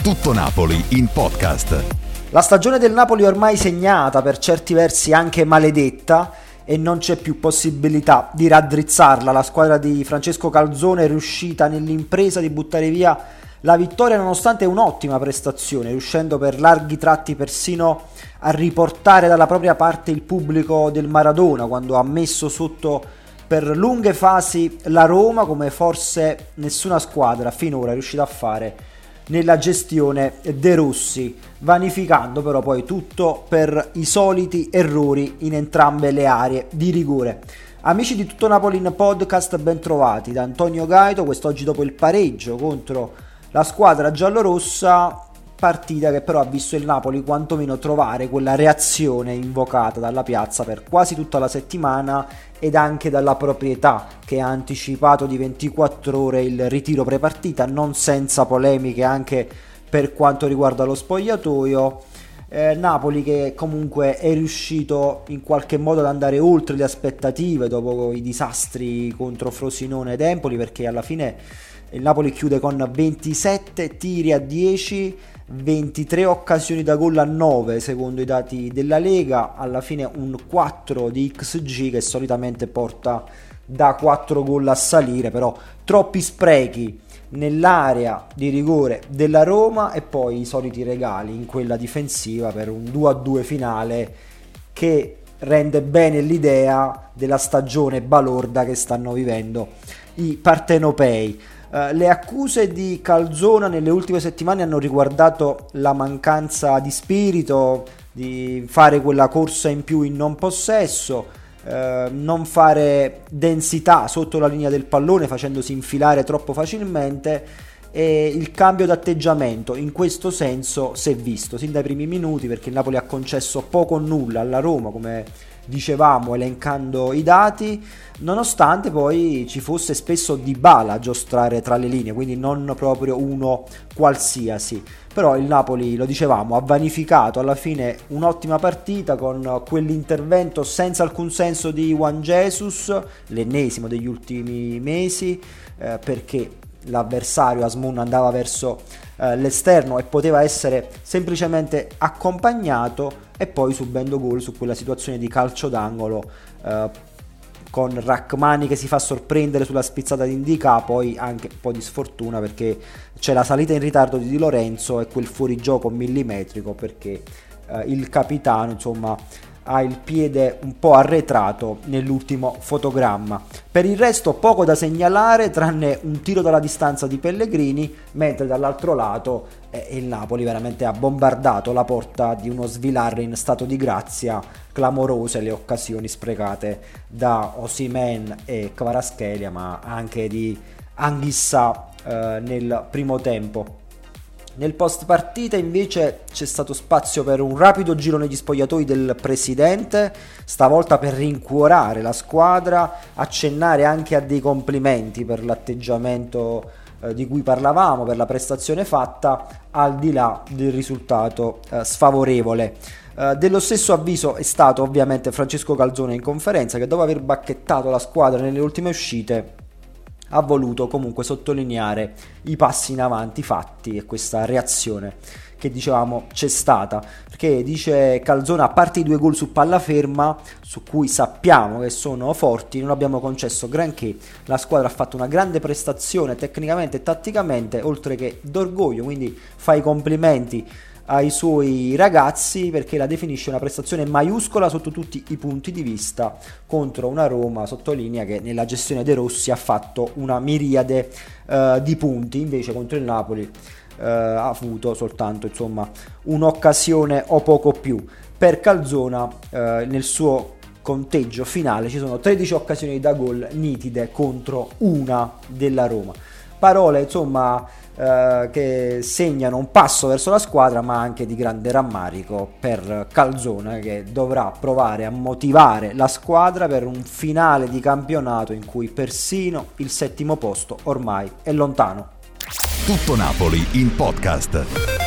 Tutto Napoli in podcast. La stagione del Napoli è ormai segnata, per certi versi anche maledetta, e non c'è più possibilità di raddrizzarla. La squadra di Francesco Calzona è riuscita nell'impresa di buttare via la vittoria nonostante un'ottima prestazione, riuscendo per larghi tratti persino a riportare dalla propria parte il pubblico del Maradona, quando ha messo sotto per lunghe fasi la Roma, come forse nessuna squadra finora è riuscita a fare nella gestione De Rossi, vanificando però poi tutto per i soliti errori in entrambe le aree di rigore. Amici di Tutto Napoli in podcast, ben trovati da Antonio Gaito, quest'oggi dopo il pareggio contro la squadra giallorossa, partita che però ha visto il Napoli quantomeno trovare quella reazione invocata dalla piazza per quasi tutta la settimana ed anche dalla proprietà, che ha anticipato di 24 ore il ritiro prepartita, non senza polemiche anche per quanto riguarda lo spogliatoio. Napoli che comunque è riuscito in qualche modo ad andare oltre le aspettative dopo i disastri contro Frosinone ed Empoli, perché alla fine il Napoli chiude con 27 tiri a 10, 23 occasioni da gol a 9 secondo i dati della Lega, alla fine un 4 di XG che solitamente porta da 4 gol a salire, però troppi sprechi nell'area di rigore della Roma e poi i soliti regali in quella difensiva per un 2-2 finale che rende bene l'idea della stagione balorda che stanno vivendo i partenopei. Le accuse di Calzona nelle ultime settimane hanno riguardato la mancanza di spirito, di fare quella corsa in più in non possesso, non fare densità sotto la linea del pallone facendosi infilare troppo facilmente, e il cambio d'atteggiamento in questo senso si è visto sin dai primi minuti, perché il Napoli ha concesso poco o nulla alla Roma, come dicevamo elencando i dati, nonostante poi ci fosse spesso Dybala a giostrare tra le linee, quindi non proprio uno qualsiasi. Però il Napoli, lo dicevamo, ha vanificato alla fine un'ottima partita con quell'intervento senza alcun senso di Juan Jesus, l'ennesimo degli ultimi mesi, perché l'avversario Asmun andava verso l'esterno e poteva essere semplicemente accompagnato, e poi subendo gol su quella situazione di calcio d'angolo con Rachmani che si fa sorprendere sulla spizzata di Ndicà, poi anche un po' di sfortuna perché c'è la salita in ritardo di Di Lorenzo e quel fuorigioco millimetrico, perché il capitano insomma ha il piede un po' arretrato nell'ultimo fotogramma. Per il resto poco da segnalare, tranne un tiro dalla distanza di Pellegrini, mentre dall'altro lato il Napoli veramente ha bombardato la porta di uno Svilar in stato di grazia. Clamorose le occasioni sprecate da Osimhen e Kvaratskhelia, ma anche di Anguissa nel primo tempo. Nel post partita invece c'è stato spazio per un rapido giro negli spogliatoi del presidente, stavolta per rincuorare la squadra, accennare anche a dei complimenti per l'atteggiamento di cui parlavamo, per la prestazione fatta, al di là del risultato sfavorevole. Dello stesso avviso è stato ovviamente Francesco Calzona in conferenza, che dopo aver bacchettato la squadra nelle ultime uscite ha voluto comunque sottolineare i passi in avanti fatti e questa reazione che dicevamo c'è stata, perché dice Calzona, a parte i 2 gol su palla ferma su cui sappiamo che sono forti, non abbiamo concesso granché, la squadra ha fatto una grande prestazione tecnicamente e tatticamente, oltre che d'orgoglio, quindi fa i complimenti ai suoi ragazzi perché la definisce una prestazione maiuscola sotto tutti i punti di vista contro una Roma, sottolinea, che nella gestione De Rossi ha fatto una miriade di punti, invece contro il Napoli ha avuto soltanto insomma un'occasione o poco più. Per Calzona nel suo conteggio finale ci sono 13 occasioni da gol nitide contro una della Roma. Parole insomma che segnano un passo verso la squadra, ma anche di grande rammarico per Calzona, che dovrà provare a motivare la squadra per un finale di campionato in cui persino il 7° posto ormai è lontano. Tutto Napoli in podcast.